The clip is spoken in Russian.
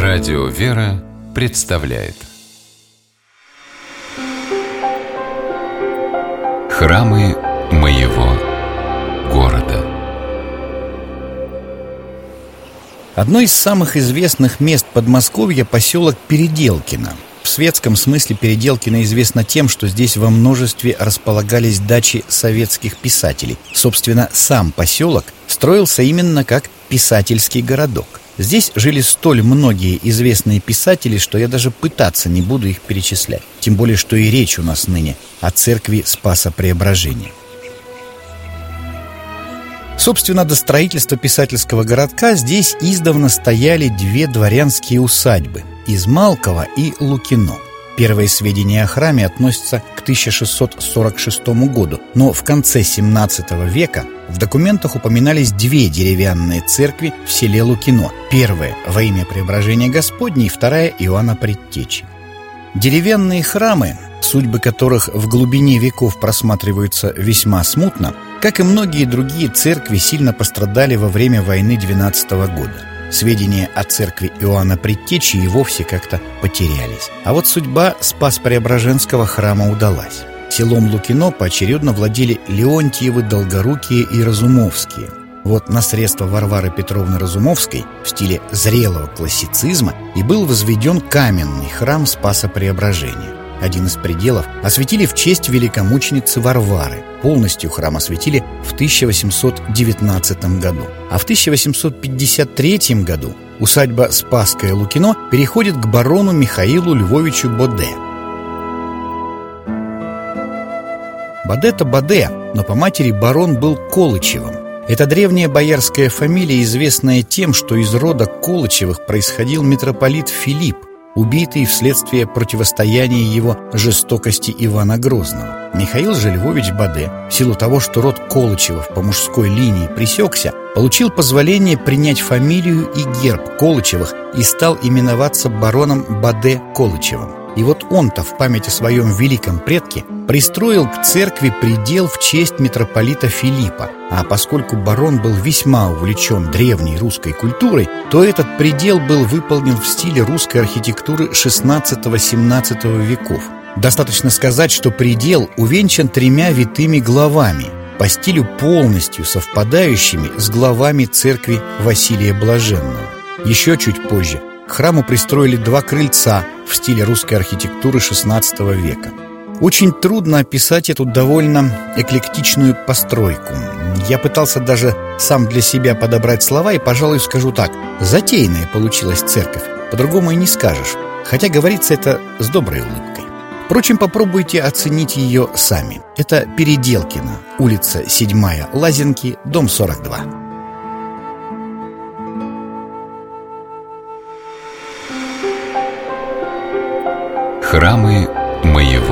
Радио «Вера» представляет Храмы моего города. Одно из самых известных мест Подмосковья – поселок Переделкино. В светском смысле Переделкино известно тем, что здесь во множестве располагались дачи советских писателей. Собственно, сам поселок строился именно как писательский городок. Здесь жили столь многие известные писатели, что я даже пытаться не буду их перечислять. Тем более, что и речь у нас ныне о церкви Спаса Преображения. Собственно, до строительства писательского городка здесь издавна стояли две дворянские усадьбы – Измалково и Лукино. Первые сведения о храме относятся к 1646 году, но в конце XVII века в документах упоминались две деревянные церкви в селе Лукино. Первая – во имя Преображения Господня, и вторая – Иоанна Предтечи. Деревянные храмы, судьбы которых в глубине веков просматриваются весьма смутно, как и многие другие церкви, сильно пострадали во время войны 12 года. Сведения о церкви Иоанна Предтечи и вовсе как-то потерялись. А вот судьба Спас-Преображенского храма удалась. Селом Лукино поочередно владели Леонтьевы, Долгорукие и Разумовские. Вот на средства Варвары Петровны Разумовской в стиле зрелого классицизма и был возведен каменный храм Спаса Преображения. Один из пределов осветили в честь великомученицы Варвары. Полностью храм осветили в 1819 году. А в 1853 году усадьба Спасское Лукино переходит к барону Михаилу Львовичу Боде. Боде-то Боде, но по матери барон был Колычевым. Это древняя боярская фамилия, известная тем, что из рода Колычевых происходил митрополит Филипп, убитый вследствие противостояния его жестокости Ивана Грозного. Михаил же Львович Боде, в силу того, что род Колычевых по мужской линии пресекся, получил позволение принять фамилию и герб Колычевых и стал именоваться бароном Боде Колычевым. И вот он-то в память о своем великом предке пристроил к церкви предел в честь митрополита Филиппа. А поскольку барон был весьма увлечен древней русской культурой, то этот предел был выполнен в стиле русской архитектуры XVI-XVII веков. Достаточно сказать, что предел увенчан тремя витыми главами, по стилю полностью совпадающими с главами церкви Василия Блаженного. Еще чуть позже к храму пристроили два крыльца в стиле русской архитектуры XVI века. Очень трудно описать эту довольно эклектичную постройку. Я пытался даже сам для себя подобрать слова и, пожалуй, скажу так: затейная получилась церковь, по-другому и не скажешь, хотя говорится это с доброй улыбкой. Впрочем, попробуйте оценить ее сами. Это Переделкино, улица 7-я, Лазенки, дом 42. Храмы моего